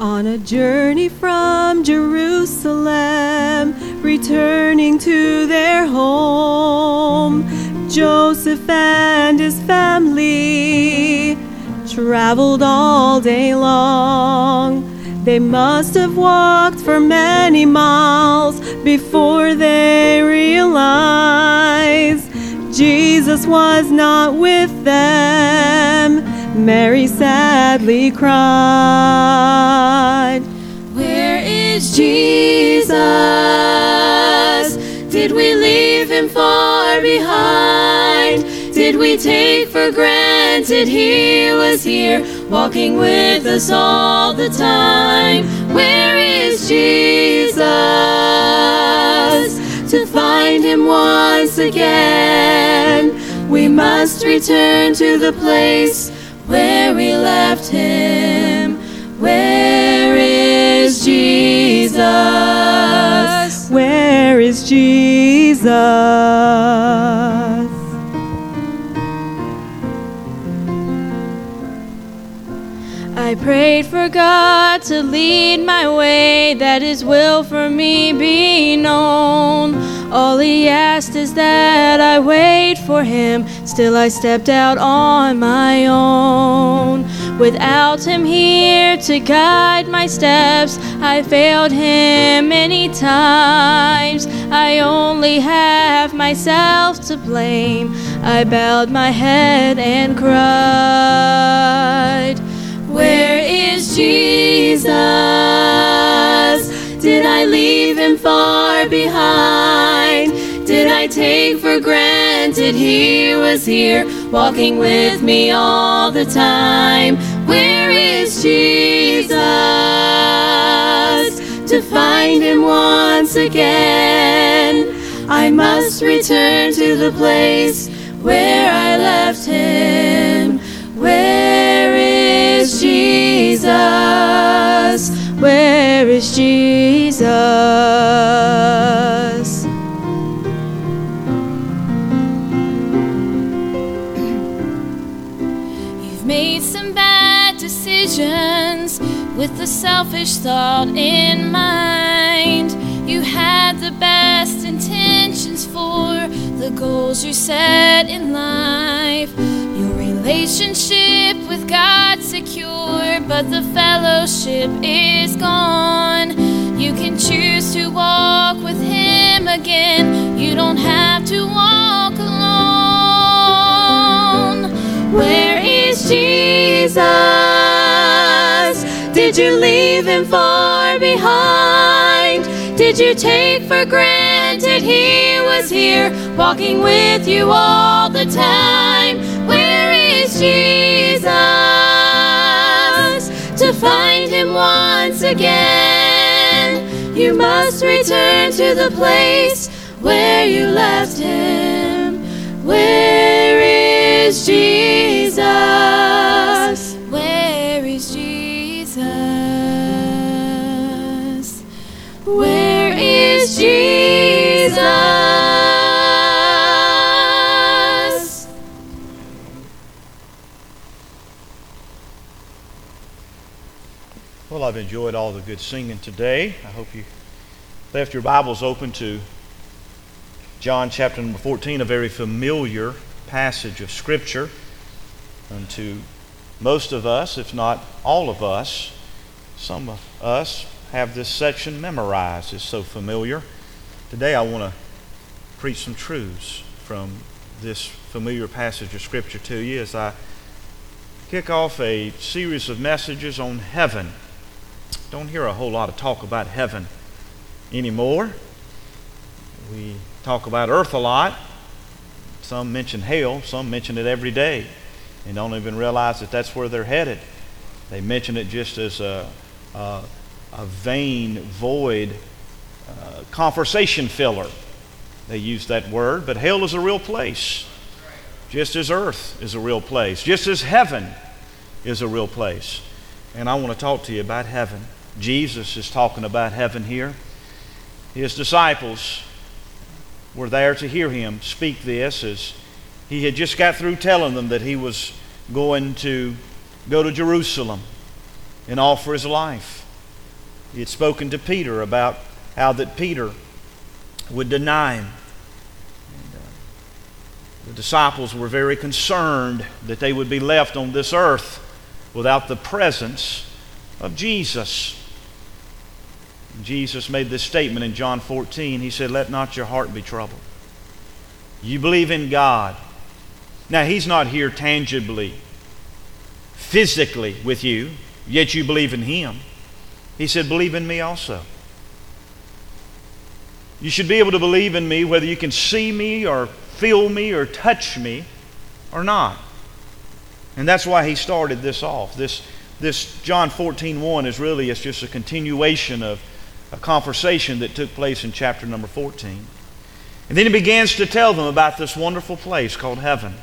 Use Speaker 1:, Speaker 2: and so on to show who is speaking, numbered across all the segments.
Speaker 1: On a journey from Jerusalem, returning to their home, Joseph and his family traveled all day long. They must have walked for many miles before they realized Jesus was not with them. Mary sadly cried, "Where is Jesus? Did we leave him far behind? Did we take for granted he was here, walking with us all the time? Where is Jesus? To find him once again, we must return to the place where we left him. Where is Jesus? Where is Jesus?" I prayed for God to lead my way, that his will for me be known. All he asked is that I wait for him, still I stepped out on my own. Without him here to guide my steps, I failed him many times. I only have myself to blame. I bowed my head and cried, "Where is Jesus? Did I leave him far behind? Did I take for granted he was here, walking with me all the time? Where is Jesus? To find him once again, I must return to the place where I left him. Where is Jesus? Where is Jesus?" You've made some bad decisions with the selfish thought in mind. You had the best intentions for the goals you set in life. Your relationship with God secure, but the fellowship is gone. You can choose to walk with him again. You don't have to walk alone. Where is Jesus? Did you leave him far behind? Did you take for granted he was here, walking with you all the time? Where is Jesus? To find him once again, you must return to the place where you left him. Where is Jesus? Where is Jesus? Where is Jesus?
Speaker 2: Well, I've enjoyed all the good singing today. I hope you left your Bibles open to John chapter number 14, a very familiar passage of Scripture. And to most of us, if not all of us, some of us have this section memorized. It's so familiar. Today I want to preach some truths from this familiar passage of Scripture to you as I kick off a series of messages on heaven. Don't hear a whole lot of talk about heaven anymore. We talk about earth a lot. Some mention hell, some mention it every day and don't even realize that that's where they're headed. They mention it just as a vain, void conversation filler. They use that word, but hell is a real place. Just as earth is a real place. Just as heaven is a real place. And I want to talk to you about heaven. Jesus is talking about heaven here. His disciples were there to hear him speak this as he had just got through telling them that he was going to go to Jerusalem and offer his life. He had spoken to Peter about how that Peter would deny him. The disciples were very concerned that they would be left on this earth without the presence of Jesus. Jesus made this statement in John 14. He said, "Let not your heart be troubled. You believe in God." Now, He's not here tangibly, physically with you, yet you believe in Him. He said, "Believe in me also." You should be able to believe in me whether you can see me or feel me or touch me or not. And that's why he started this off. This John 14:1 is really, it's just a continuation of a conversation that took place in chapter number 14. And then he begins to tell them about this wonderful place called heaven.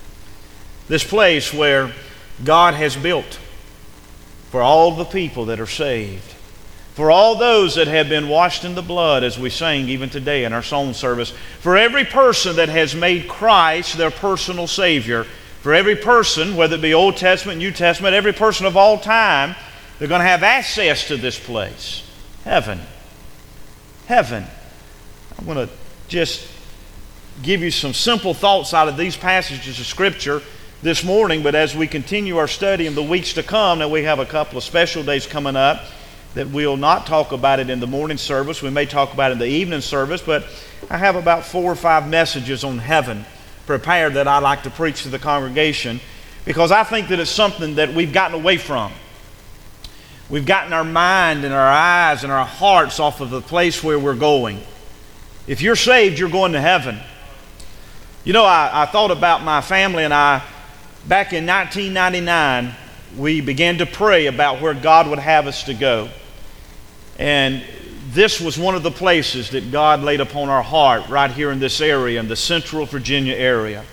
Speaker 2: This place where God has built for all the people that are saved. For all those that have been washed in the blood, as we sang even today in our song service. For every person that has made Christ their personal Savior. For every person, whether it be Old Testament, New Testament, every person of all time, they're going to have access to this place. Heaven. Heaven. I'm going to just give you some simple thoughts out of these passages of Scripture this morning, but as we continue our study in the weeks to come, now we have a couple of special days coming up that we'll not talk about it in the morning service. We may talk about it in the evening service, but I have about 4 or 5 messages on heaven prepared that I like to preach to the congregation because I think that it's something that we've gotten away from. We've gotten our mind and our eyes and our hearts off of the place where we're going. If you're saved, you're going to heaven. You know, I thought about my family and I, back in 1999, we began to pray about where God would have us to go. And this was one of the places that God laid upon our heart right here in this area, in the Central Virginia area.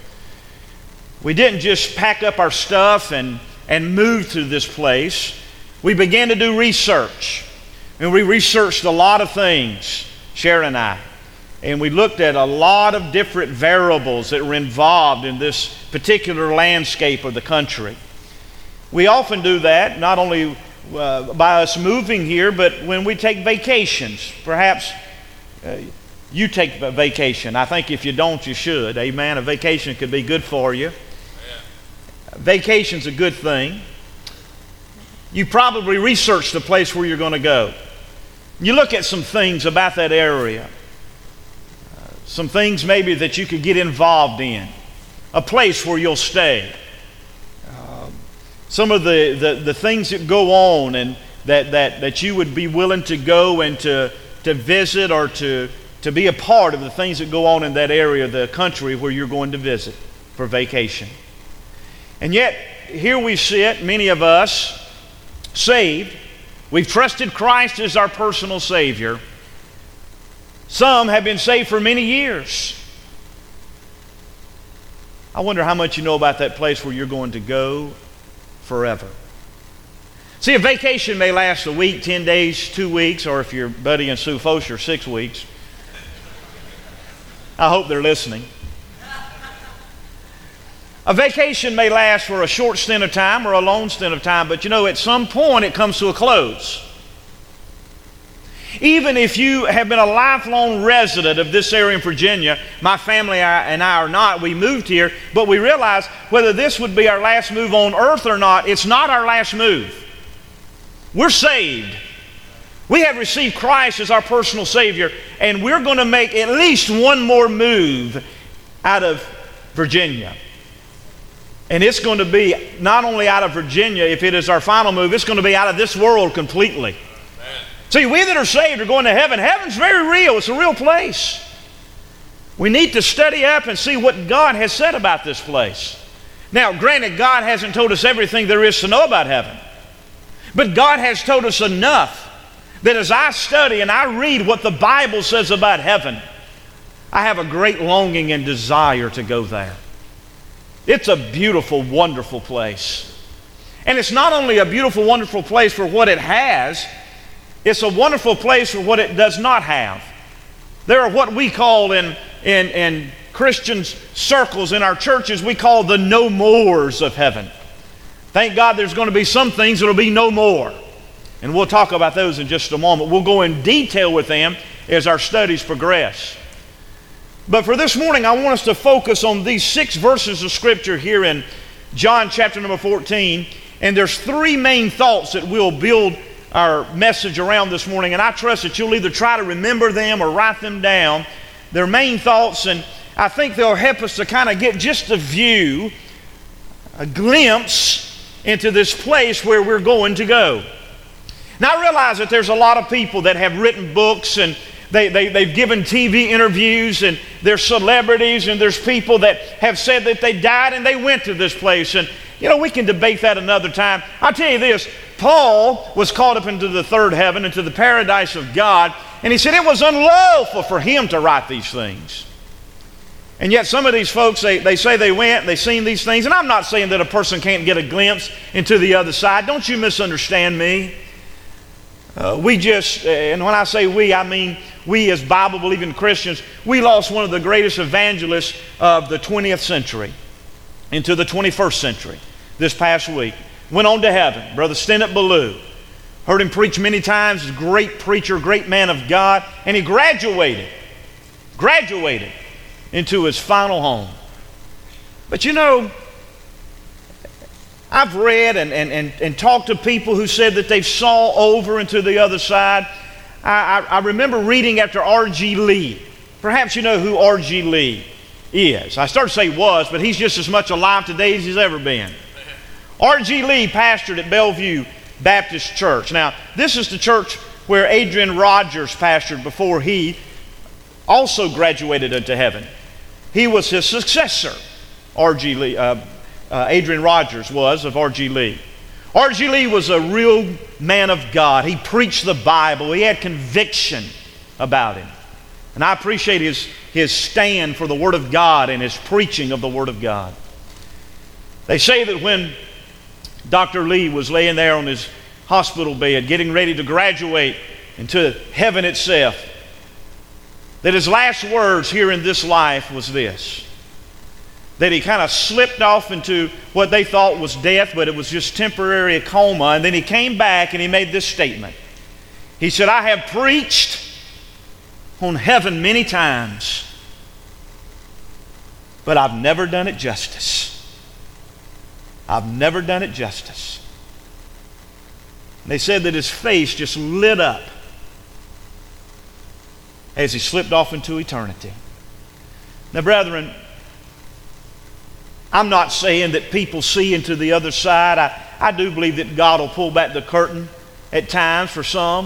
Speaker 2: We didn't just pack up our stuff and move to this place. We began to do research. And we researched a lot of things, Sharon and I. And we looked at a lot of different variables that were involved in this particular landscape of the country. We often do that, not only by us moving here, but when we take vacations. Perhaps you take a vacation. I think if you don't, you should. Amen. A vacation could be good for you. Vacation's a good thing. You probably researched the place where you're going to go. You look at some things about that area. Some things maybe that you could get involved in. A place where you'll stay. Some of the things that go on and that you would be willing to go and to visit or to be a part of the things that go on in that area of the country where you're going to visit for vacation. And yet, here we sit, many of us, saved. We've trusted Christ as our personal Savior. Some have been saved for many years. I wonder how much you know about that place where you're going to go forever. See, a vacation may last a week, 10 days, 2 weeks, or if you're Buddy and Sue Fosher, 6 weeks. I hope they're listening. A vacation may last for a short stint of time or a long stint of time, but you know, at some point it comes to a close. Even if you have been a lifelong resident of this area in Virginia, my family and I are not, we moved here, but we realize whether this would be our last move on earth or not, it's not our last move. We're saved. We have received Christ as our personal Savior, and we're going to make at least one more move out of Virginia. And it's going to be not only out of Virginia, if it is our final move, it's going to be out of this world completely. See, we that are saved are going to heaven. Heaven's very real. It's a real place. We need to study up and see what God has said about this place. Now, granted, God hasn't told us everything there is to know about heaven. But God has told us enough that as I study and I read what the Bible says about heaven, I have a great longing and desire to go there. It's a beautiful, wonderful place. And it's not only a beautiful, wonderful place for what it has, it's a wonderful place for what it does not have. There are what we call in Christian circles in our churches, we call the no mores of heaven. Thank God there's going to be some things that will be no more. And we'll talk about those in just a moment. We'll go in detail with them as our studies progress. But for this morning, I want us to focus on these 6 verses of Scripture here in John chapter number 14. And there's 3 main thoughts that we'll build our message around this morning. And I trust that you'll either try to remember them or write them down. They're main thoughts, and I think they'll help us to kind of get just a view, a glimpse into this place where we're going to go. Now, I realize that there's a lot of people that have written books, and they've given TV interviews, and there's celebrities, and there's people that have said that they died and they went to this place. And, we can debate that another time. I'll tell you this, Paul was caught up into the third heaven, into the paradise of God, and he said it was unlawful for him to write these things. And yet some of these folks, they say they went, they've seen these things, and I'm not saying that a person can't get a glimpse into the other side. Don't you misunderstand me. And when I say we, I mean we as Bible-believing Christians, we lost one of the greatest evangelists of the 20th century into the 21st century this past week. Went on to heaven, Brother Stennett Ballou. Heard him preach many times, great preacher, great man of God, and he graduated into his final home. But I've read and talked to people who said that they've saw over into the other side. I remember reading after R.G. Lee. Perhaps you know who R.G. Lee is. I started to say was, but he's just as much alive today as he's ever been. R.G. Lee pastored at Bellevue Baptist Church. Now, this is the church where Adrian Rogers pastored before he also graduated into heaven. He was his successor, R.G. Lee. Adrian Rogers was of R.G. Lee. R.G. Lee was a real man of God. He preached the Bible. He had conviction about him. And I appreciate his stand for the Word of God and his preaching of the Word of God. They say that when Dr. Lee was laying there on his hospital bed, getting ready to graduate into heaven itself, that his last words here in this life was this, that he kind of slipped off into what they thought was death, but it was just temporary, a coma, and then he came back and he made this statement. He said, I have preached on heaven many times, but I've never done it justice. I've never done it justice. They said that his face just lit up as he slipped off into eternity. Now, brethren, I'm not saying that people see into the other side. I do believe that God will pull back the curtain at times for some.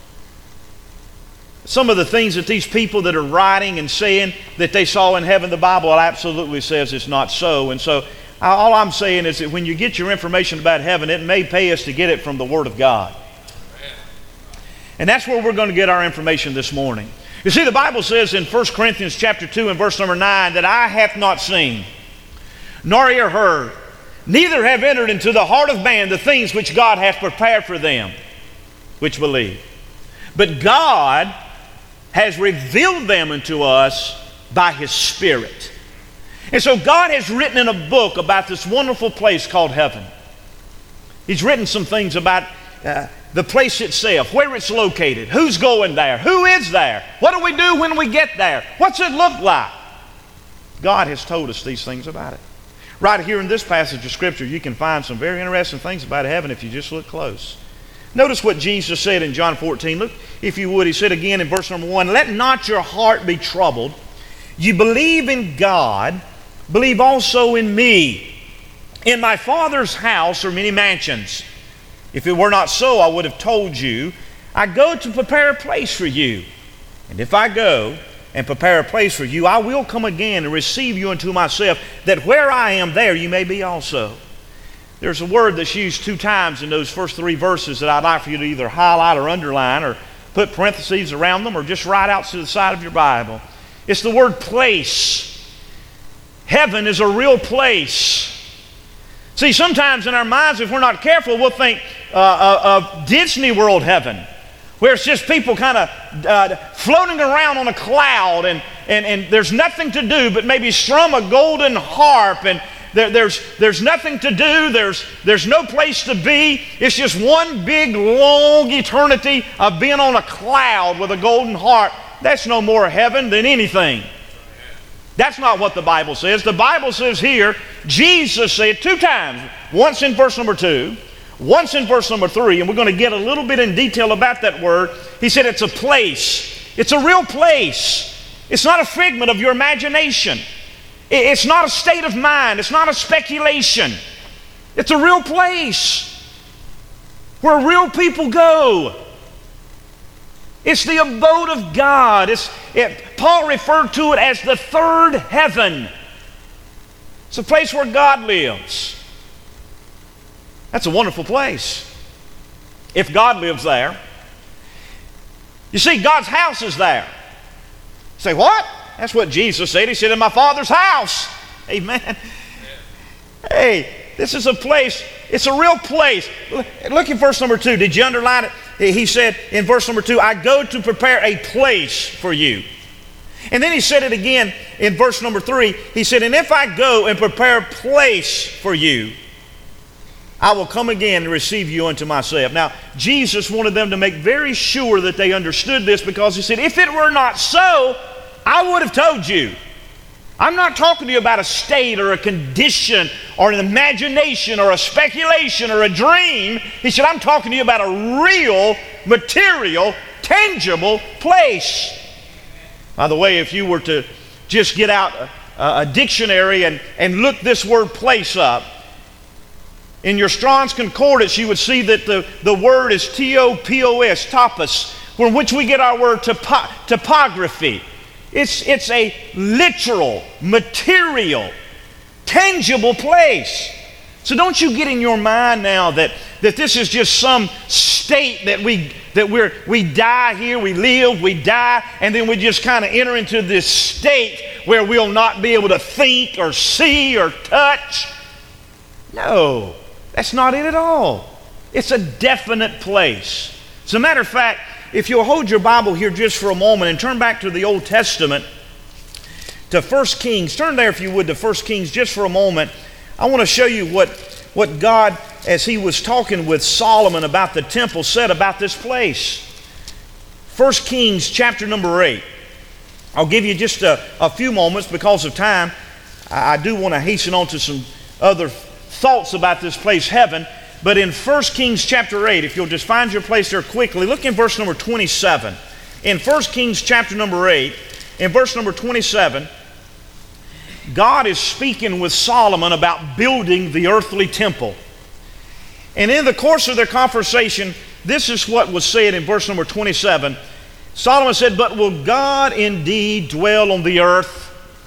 Speaker 2: Some of the things that these people that are writing and saying that they saw in heaven, the Bible absolutely says it's not so. And so all I'm saying is that when you get your information about heaven, it may pay us to get it from the Word of God. And that's where we're going to get our information this morning. You see, the Bible says in 1 Corinthians chapter 2 and verse number 9 that eye hath not seen, nor ear heard, neither have entered into the heart of man the things which God hath prepared for them which believe. But God has revealed them unto us by His Spirit. And so God has written in a book about this wonderful place called heaven. He's written some things about the place itself, where it's located, who's going there, who is there, what do we do when we get there, what's it look like. God has told us these things about it. Right here in this passage of Scripture, you can find some very interesting things about heaven if you just look close. Notice what Jesus said in John 14. Look, if you would, He said again in verse number 1, let not your heart be troubled. You believe in God, believe also in me. In my Father's house are many mansions. If it were not so, I would have told you. I go to prepare a place for you. And if I go and prepare a place for you, I will come again and receive you unto myself, that where I am, there you may be also. There's a word that's used 2 times in those first 3 verses that I'd like for you to either highlight or underline or put parentheses around them or just write out to the side of your Bible. It's the word place. Heaven is a real place. See, sometimes in our minds, if we're not careful, we'll think of Disney World heaven, where it's just people kind of floating around on a cloud and there's nothing to do but maybe strum a golden harp and There's nothing to do. There's no place to be. It's just one big, long eternity of being on a cloud with a golden heart. That's no more heaven than anything. That's not what the Bible says. The Bible says here, Jesus said 2 times, once in verse number 2, once in verse number 3, and we're going to get a little bit in detail about that word. He said it's a place. It's a real place. It's not a figment of your imagination. It's not a state of mind. It's not a speculation. It's a real place where real people go. It's the abode of God. Paul referred to it as the third heaven. It's a place where God lives. That's a wonderful place. If God lives there. You see, God's house is there. You say, what? That's what Jesus said. He said, in my Father's house. Amen. Hey, this is a place. It's a real place. Look at verse number 2. Did you underline it? He said in verse number 2, I go to prepare a place for you. And then he said it again in verse number 3. He said, and if I go and prepare a place for you, I will come again and receive you unto myself. Now, Jesus wanted them to make very sure that they understood this, because he said, if it were not so, I would have told you. I'm not talking to you about a state or a condition or an imagination or a speculation or a dream. He said, I'm talking to you about a real, material, tangible place. By the way, if you were to just get out a dictionary and look this word place up, in your Strong's Concordance, you would see that the word is T-O-P-O-S, topos, from which we get our word topography. It's a literal, material, tangible place. So don't you get in your mind now that this is just some state that we die here, we live, we die, and then we just kind of enter into this state where we'll not be able to think or see or touch. No, that's not it at all. It's a definite place. As a matter of fact, if you'll hold your Bible here just for a moment and turn back to the Old Testament, to 1 Kings. Turn there, if you would, to 1 Kings just for a moment. I want to show you what God, as he was talking with Solomon about the temple, said about this place. 1 Kings chapter number 8. I'll give you just a few moments because of time. I do want to hasten on to some other thoughts about this place, heaven. But in 1 Kings chapter 8, if you'll just find your place there quickly, look in verse number 27. In 1 Kings chapter number 8, in verse number 27, God is speaking with Solomon about building the earthly temple. And in the course of their conversation, this is what was said in verse number 27. Solomon said, but will God indeed dwell on the earth?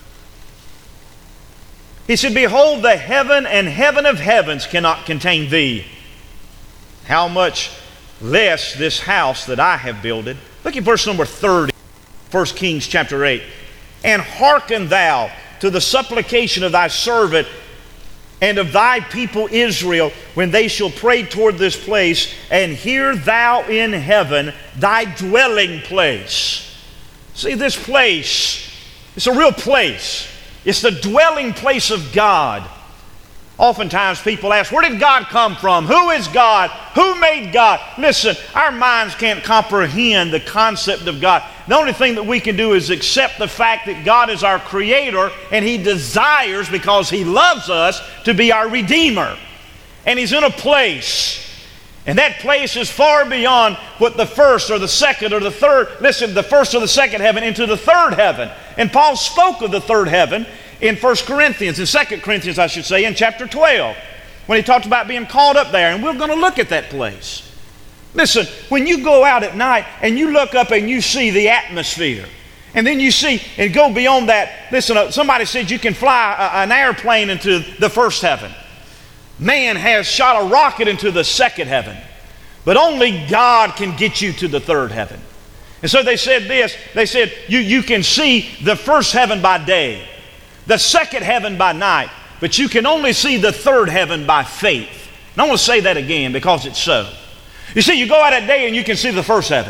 Speaker 2: He said, behold, the heaven and heaven of heavens cannot contain thee. How much less this house that I have builded. Look at verse number 30, 1 Kings chapter 8. And hearken thou to the supplication of thy servant and of thy people Israel, when they shall pray toward this place, and hear thou in heaven thy dwelling place. See, this place, it's a real place. It's the dwelling place of God. Oftentimes people ask, where did God come from? Who is God? Who made God? Listen, our minds can't comprehend the concept of God. The only thing that we can do is accept the fact that God is our creator, and he desires, because he loves us, to be our redeemer. And he's in a place. And that place is far beyond what the first or the second or the third, listen, the first or the second heaven into the third heaven. And Paul spoke of the third heaven in 1 Corinthians, in 2 Corinthians I should say, in chapter 12, when he talked about being called up there. And we're going to look at that place. Listen, when you go out at night and you look up and you see the atmosphere, and then you see, and go beyond that, listen, somebody said you can fly an airplane into the first heaven. Man has shot a rocket into the second heaven, but only God can get you to the third heaven. And so they said this, they said you can see the first heaven by day, the second heaven by night, but you can only see the third heaven by faith. And I want to say that again because it's so. You see, you go out at day and you can see the first heaven.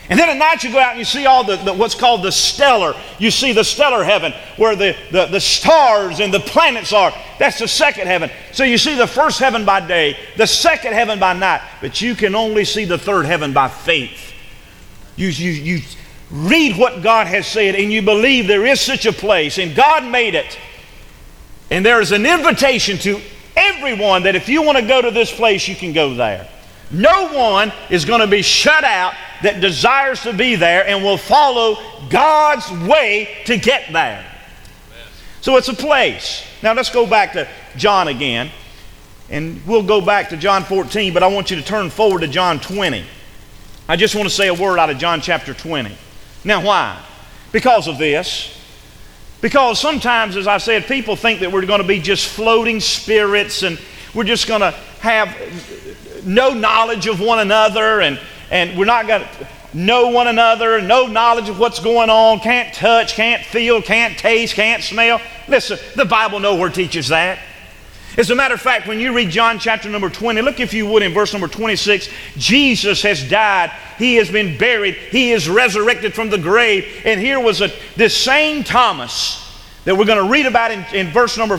Speaker 2: And then at night you go out and you see all the what's called the stellar. You see the stellar heaven where the stars and the planets are. That's the second heaven. So you see the first heaven by day, the second heaven by night, but you can only see the third heaven by faith. You read what God has said and you believe there is such a place and God made it. And there is an invitation to everyone that if you want to go to this place, you can go there. No one is going to be shut out that desires to be there and will follow God's way to get there. So it's a place. Now let's go back to John again. And we'll go back to John 14, but I want you to turn forward to John 20. I just want to say a word out of John chapter 20. Now why? Because of this. Because sometimes, as I said, people think that we're going to be just floating spirits and we're just going to have no knowledge of one another and we're not going to know one another, no knowledge of what's going on, can't touch, can't feel, can't taste, can't smell. Listen, the Bible nowhere teaches that. As a matter of fact, when you read John chapter number 20, look if you would in verse number 26, Jesus has died, He has been buried, He is resurrected from the grave, and here was this same Thomas that we're going to read about in verse number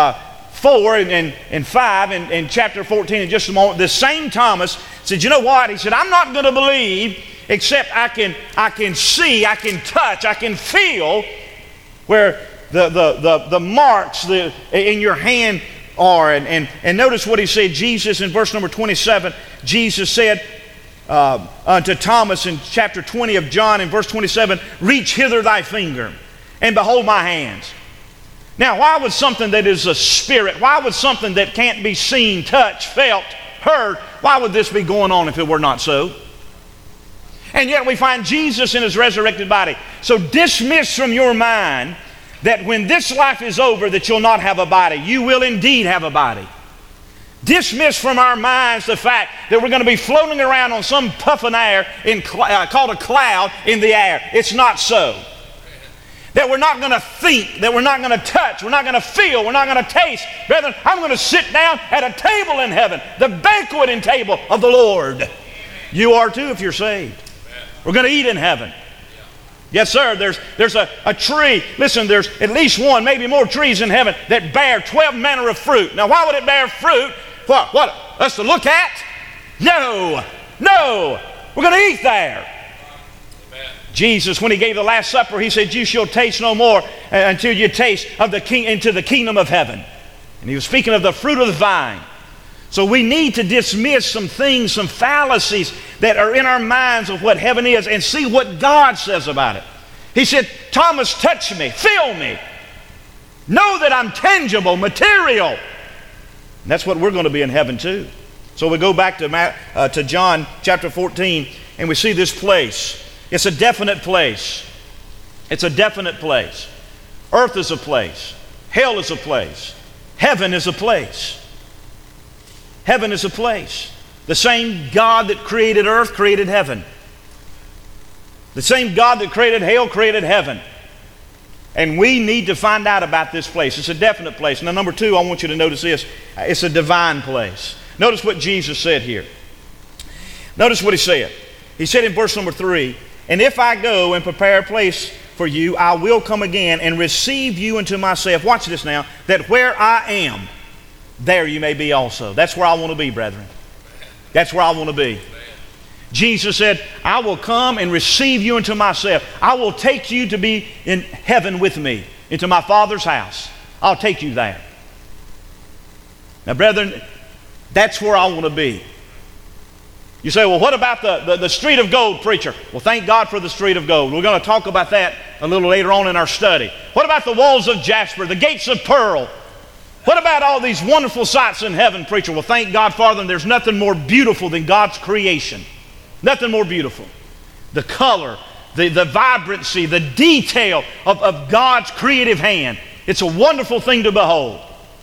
Speaker 2: 4 and 5 in chapter 14 in just a moment. This same Thomas said, you know what? He said, I'm not going to believe except I can see, I can touch, I can feel where the marks in your hand are. And notice what he said. Jesus in verse number 27, Jesus said unto Thomas in chapter 20 of John in verse 27, reach hither thy finger and behold my hands. Now, why would something that is a spirit, why would something that can't be seen, touched, felt, heard, why would this be going on if it were not so? And yet we find Jesus in His resurrected body. So dismiss from your mind that when this life is over that you'll not have a body. You will indeed have a body. Dismiss from our minds the fact that we're going to be floating around on some puff of air called a cloud in the air. It's not so. That we're not going to think, that we're not going to touch, we're not going to feel, we're not going to taste. Brethren, I'm going to sit down at a table in heaven, the banqueting table of the Lord. You are too if you're saved. We're going to eat in heaven. Yes, sir. There's a tree. Listen, there's at least one, maybe more trees in heaven that bear 12 manner of fruit. Now, why would it bear fruit? What? Us to look at? No. We're going to eat there. Jesus, when He gave the Last Supper, He said, you shall taste no more until you taste of into the kingdom of heaven. And He was speaking of the fruit of the vine. So we need to dismiss some things, some fallacies that are in our minds of what heaven is and see what God says about it. He said, Thomas, touch me, feel me. Know that I'm tangible, material. And that's what we're going to be in heaven too. So we go back to John chapter 14 and we see this place. It's a definite place. It's a definite place. Earth is a place. Hell is a place. Heaven is a place. Heaven is a place. The same God that created earth created heaven. The same God that created hell created heaven. And we need to find out about this place. It's a definite place. Now, number two, I want you to notice this. It's a divine place. Notice what Jesus said here. Notice what He said. He said in verse number 3, and if I go and prepare a place for you, I will come again and receive you unto myself. Watch this now. That where I am, there you may be also. That's where I want to be, brethren. That's where I want to be. Jesus said, I will come and receive you into myself. I will take you to be in heaven with me, into my Father's house. I'll take you there. Now, brethren, that's where I want to be. You say, well, what about the street of gold, preacher? Well, thank God for the street of gold. We're going to talk about that a little later on in our study. What about the walls of jasper, the gates of pearl? What about all these wonderful sights in heaven, preacher? Well, thank God for them. There's nothing more beautiful than God's creation. Nothing more beautiful. The color, the vibrancy, the detail of God's creative hand. It's a wonderful thing to behold.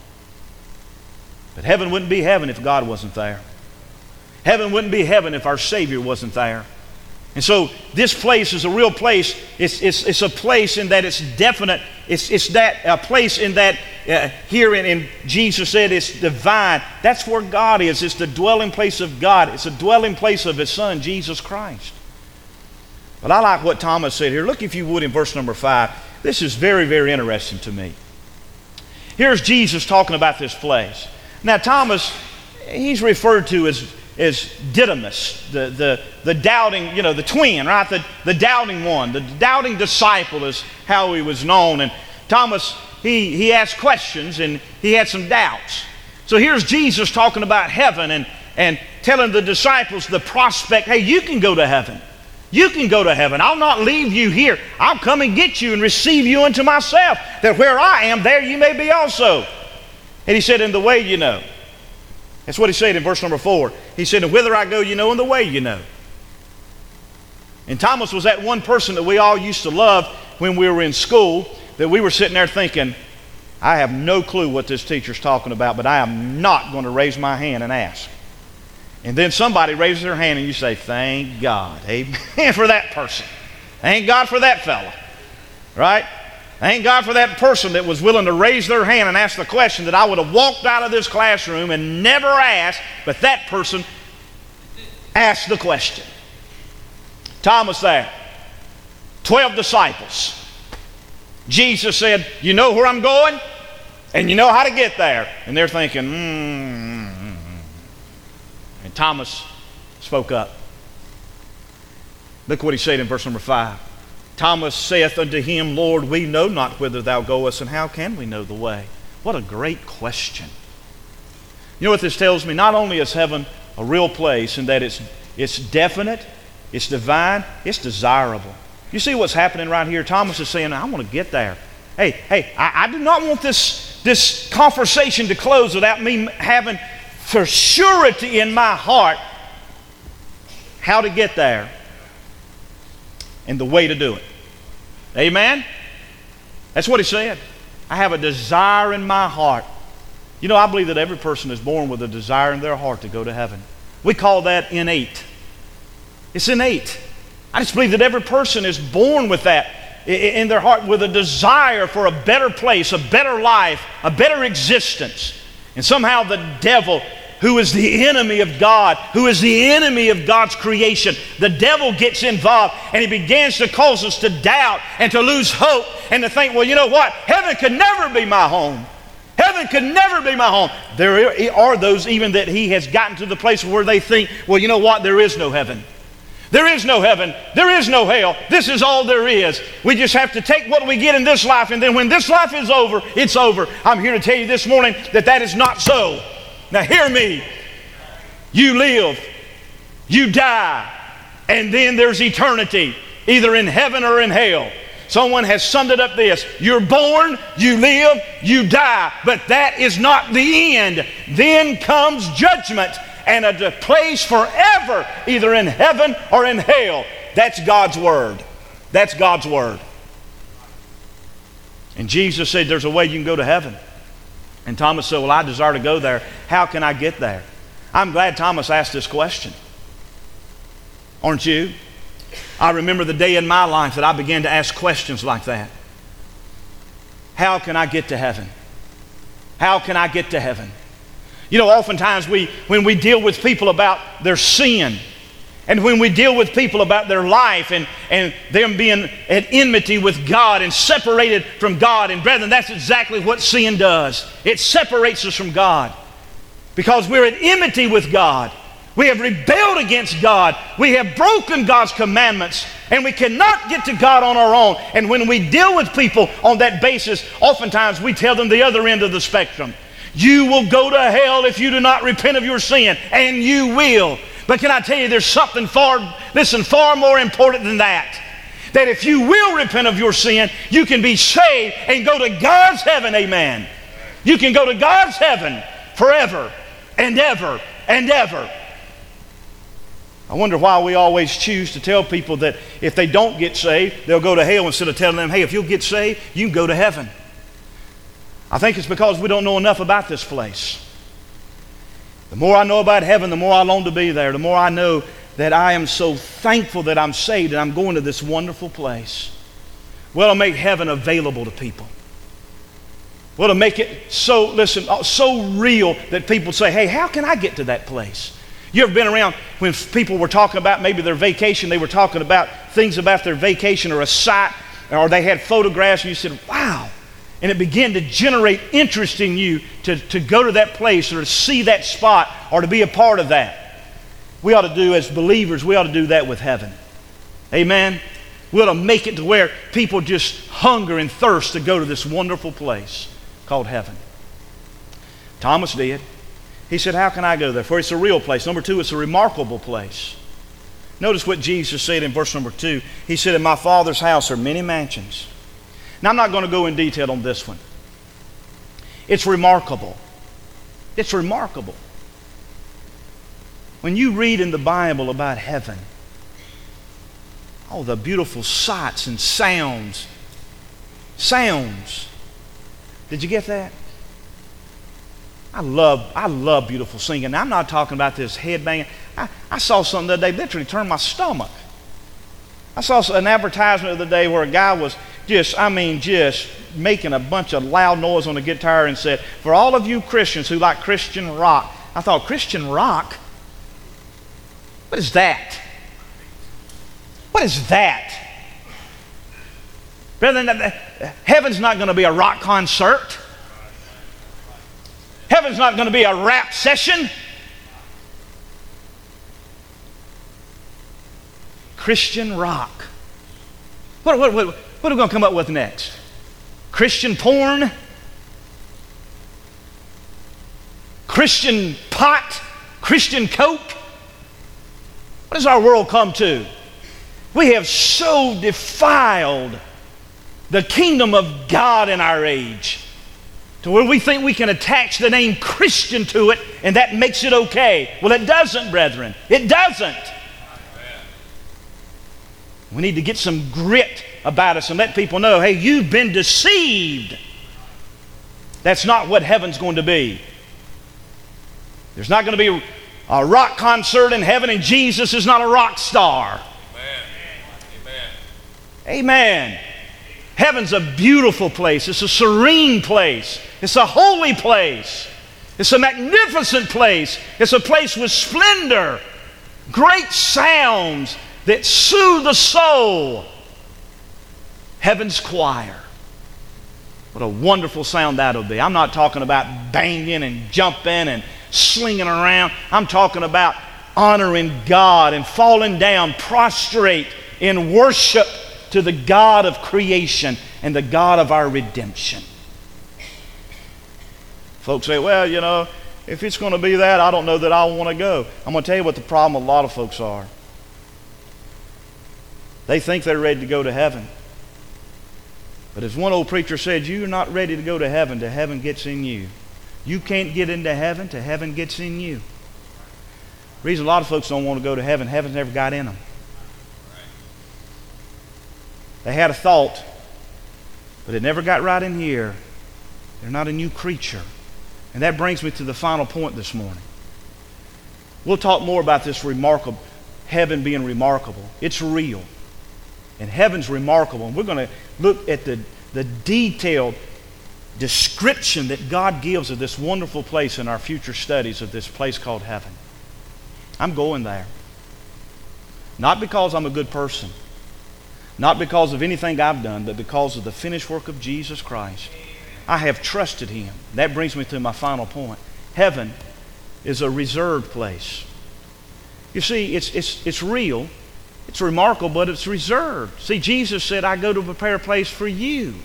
Speaker 2: But heaven wouldn't be heaven if God wasn't there. Heaven wouldn't be heaven if our Savior wasn't there. And so this place is a real place. It's a place in that it's definite. It's that a place in that here in Jesus said it's divine. That's where God is. It's the dwelling place of God. It's a dwelling place of His Son, Jesus Christ. But I like what Thomas said here. Look, if you would, in verse number 5. This is very, very interesting to me. Here's Jesus talking about this place. Now, Thomas, he's referred to as Didymus, the doubting, the twin, right? The doubting one, the doubting disciple is how he was known. And Thomas, he asked questions and he had some doubts. So here's Jesus talking about heaven and telling the disciples the prospect, hey, you can go to heaven. You can go to heaven. I'll not leave you here. I'll come and get you and receive you unto myself, that where I am, there you may be also. And he said, in the way you know. That's what he said in verse number 4. He said, and whither I go you know, and the way you know. And Thomas was that one person that we all used to love when we were in school, that we were sitting there thinking, I have no clue what this teacher's talking about, but I am not going to raise my hand and ask. And then somebody raises their hand and you say, thank God. Amen for that person. Thank God for that fella. Right? Thank God for that person that was willing to raise their hand and ask the question that I would have walked out of this classroom and never asked, but that person asked the question. Thomas there. 12 disciples. Jesus said, you know where I'm going? And you know how to get there. And they're thinking, And Thomas spoke up. Look what he said in verse number 5. Thomas saith unto him, Lord, we know not whither thou goest, and how can we know the way? What a great question. You know what this tells me? Not only is heaven a real place in that it's definite, it's divine, it's desirable. You see what's happening right here? Thomas is saying, I want to get there. Hey, I do not want this conversation to close without me having for surety in my heart how to get there and the way to do it. Amen? That's what he said. I have a desire in my heart. You know, I believe that every person is born with a desire in their heart to go to heaven. We call that innate. It's innate. I just believe that every person is born with that in their heart, with a desire for a better place, a better life, a better existence. And somehow the devil, who is the enemy of God, who is the enemy of God's creation, the devil gets involved and he begins to cause us to doubt and to lose hope and to think, well, you know what? Heaven could never be my home. Heaven could never be my home. There are those even that he has gotten to the place where they think, well, you know what? There is no heaven. There is no heaven. There is no hell. This is all there is. We just have to take what we get in this life, and then when this life is over, it's over. I'm here to tell you this morning that is not so. Now hear me. You live, you die, and then there's eternity, either in heaven or in hell. Someone has summed it up this: you're born, you live, you die, but that is not the end. Then comes judgment and a place forever, either in heaven or in hell. That's God's word. That's God's word. And Jesus said there's a way you can go to heaven. And Thomas said, well, I desire to go there. How can I get there? I'm glad Thomas asked this question. Aren't you? I remember the day in my life that I began to ask questions like that. How can I get to heaven? How can I get to heaven? You know, oftentimes when we deal with people about their sin, and when we deal with people about their life and them being at enmity with God and separated from God, and brethren, that's exactly what sin does. It separates us from God because we're at enmity with God. We have rebelled against God. We have broken God's commandments, and we cannot get to God on our own. And when we deal with people on that basis, oftentimes we tell them the other end of the spectrum. You will go to hell if you do not repent of your sin, and you will. But can I tell you, there's something far more important than that. That if you will repent of your sin, you can be saved and go to God's heaven, amen. You can go to God's heaven forever and ever and ever. I wonder why we always choose to tell people that if they don't get saved, they'll go to hell, instead of telling them, hey, if you'll get saved, you can go to heaven. I think it's because we don't know enough about this place. The more I know about heaven, the more I long to be there. The more I know that I am so thankful that I'm saved and I'm going to this wonderful place. Well, it'll make heaven available to people. Well, it'll make it so real that people say, hey, how can I get to that place? You ever been around when people were talking about maybe their vacation, they were talking about things about their vacation or a site, or they had photographs, and you said, wow. And it began to generate interest in you to go to that place or to see that spot or to be a part of that. We ought to do, as believers, we ought to do that with heaven. Amen? We ought to make it to where people just hunger and thirst to go to this wonderful place called heaven. Thomas did. He said, how can I go there? For it's a real place. Number two, it's a remarkable place. Notice what Jesus said in verse number 2. He said, in my Father's house are many mansions. Now, I'm not going to go in detail on this one. It's remarkable. It's remarkable. When you read in the Bible about heaven, all the beautiful sights and sounds. Sounds. Did you get that? I love beautiful singing. Now, I'm not talking about this headbanging. I saw something the other day, literally turned my stomach. I saw an advertisement the other day where a guy was just making a bunch of loud noise on the guitar and said, for all of you Christians who like Christian rock. I thought, Christian rock? What is that? What is that? Brethren, heaven's not going to be a rock concert. Heaven's not going to be a rap session. Christian rock. What are we going to come up with next? Christian porn? Christian pot? Christian coke? What does our world come to? We have so defiled the kingdom of God in our age to where we think we can attach the name Christian to it and that makes it okay. Well, it doesn't, brethren. It doesn't. We need to get some grit about us and let people know, hey, you've been deceived. That's not what heaven's going to be. There's not going to be a rock concert in heaven, and Jesus is not a rock star. Amen. Amen. Heaven's a beautiful place. It's a serene place. It's a holy place. It's a magnificent place. It's a place with splendor, great sounds that soothe the soul. Heaven's choir. What a wonderful sound that'll be. I'm not talking about banging and jumping and slinging around. I'm talking about honoring God and falling down prostrate in worship to the God of creation and the God of our redemption. Folks say, well, you know, if it's going to be that, I don't know that I want to go. I'm going to tell you what the problem with a lot of folks are. They think they're ready to go to heaven. But as one old preacher said, you're not ready to go to heaven till heaven gets in you. You can't get into heaven till heaven gets in you. The reason a lot of folks don't want to go to heaven, heaven's never got in them. They had a thought, but it never got right in here. They're not a new creature. And that brings me to the final point this morning. We'll talk more about this remarkable, heaven being remarkable. It's real. And heaven's remarkable. And we're going to look at the detailed description that God gives of this wonderful place in our future studies of this place called heaven. I'm going there. Not because I'm a good person. Not because of anything I've done, but because of the finished work of Jesus Christ. I have trusted Him. That brings me to my final point. Heaven is a reserved place. You see, it's real. It's remarkable, but it's reserved. See, Jesus said, I go to prepare a place for you.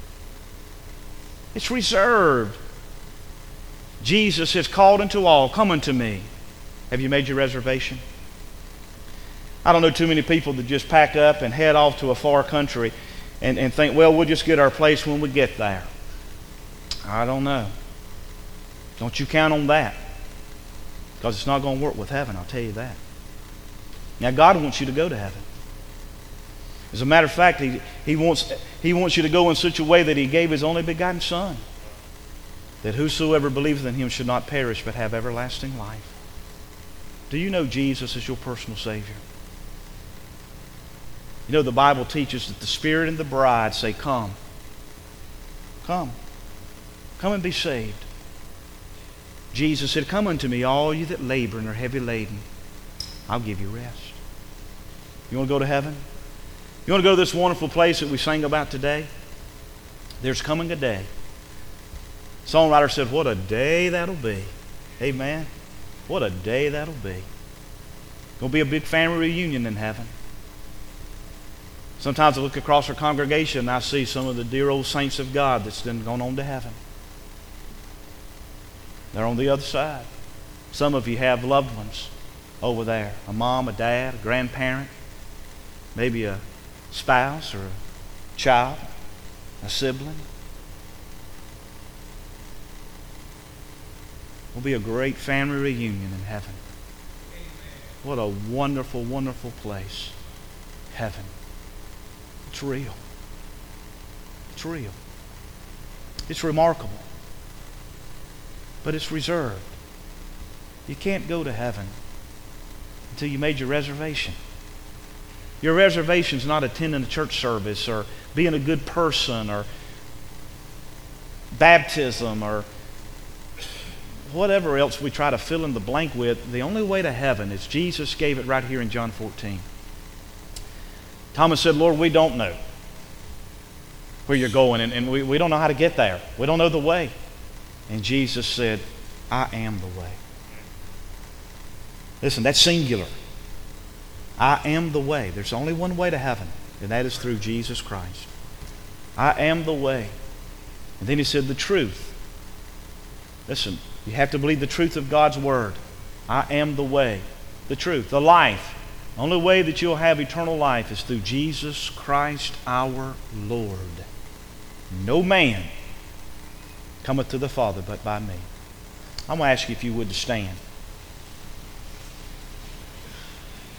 Speaker 2: It's reserved. Jesus has called unto all, come unto me. Have you made your reservation? I don't know too many people that just pack up and head off to a far country and think, well, we'll just get our place when we get there. I don't know. Don't you count on that. Because it's not going to work with heaven, I'll tell you that. Now, God wants you to go to heaven. As a matter of fact, He wants you to go in such a way that He gave His only begotten Son, that whosoever believeth in Him should not perish but have everlasting life. Do you know Jesus is your personal Savior? You know, the Bible teaches that the Spirit and the bride say, come. Come. Come and be saved. Jesus said, come unto me, all you that labor and are heavy laden, I'll give you rest. You want to go to heaven? You want to go to this wonderful place that we sang about today? There's coming a day. Songwriter said, what a day that'll be. Amen. What a day that'll be. Going to be a big family reunion in heaven. Sometimes I look across our congregation and I see some of the dear old saints of God that's then gone on to heaven. They're on the other side. Some of you have loved ones over there. A mom, a dad, a grandparent, maybe a spouse or a child, a sibling. Will be a great family reunion in heaven. What a wonderful, wonderful place. Heaven. It's real. It's real. It's remarkable. But it's reserved. You can't go to heaven until you made your reservation. Your reservation's not attending a church service or being a good person or baptism or whatever else we try to fill in the blank with. The only way to heaven is Jesus gave it right here in John 14. Thomas said, Lord, we don't know where you're going, and we don't know how to get there. We don't know the way. And Jesus said, I am the way. Listen, that's singular. I am the way. There's only one way to heaven, and that is through Jesus Christ. I am the way. And then he said the truth. Listen, you have to believe the truth of God's Word. I am the way, the truth, the life. The only way that you'll have eternal life is through Jesus Christ our Lord. No man cometh to the Father but by me. I'm going to ask you if you would to stand.